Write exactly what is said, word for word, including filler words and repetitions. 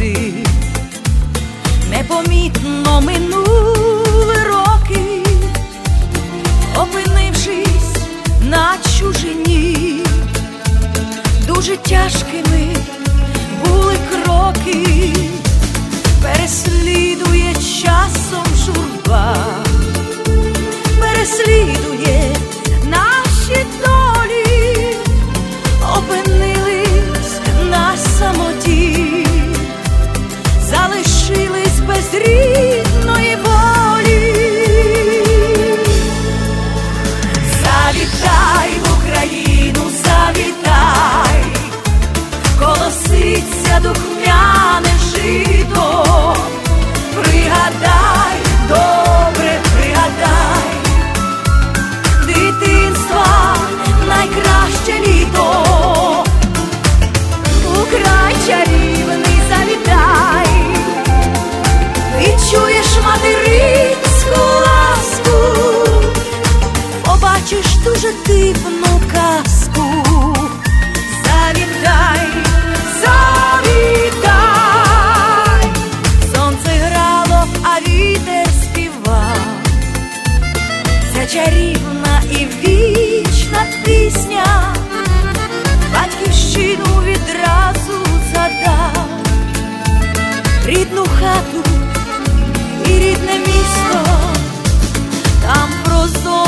завжди. Непомітно минули роки, опинившись на чужині. Дуже тяжкими були кроки, переслідує часом журба, переслідує наші долі, опинились на самоті, залишились без рідної волі. Завітай в Україну, завітай, колоситься духмяне жито. Пригадай, добре пригадай, дитинства найкраще літо. У край чарівний завітай, відчуєш материнську ласку, побачиш дуже дивну казку. Завітай, завітай, сонце грало, а вітер співав. Ця чарівна і вічна пісня батьківщину відразу згадав. Рідну хату і рідне місто, там прозоро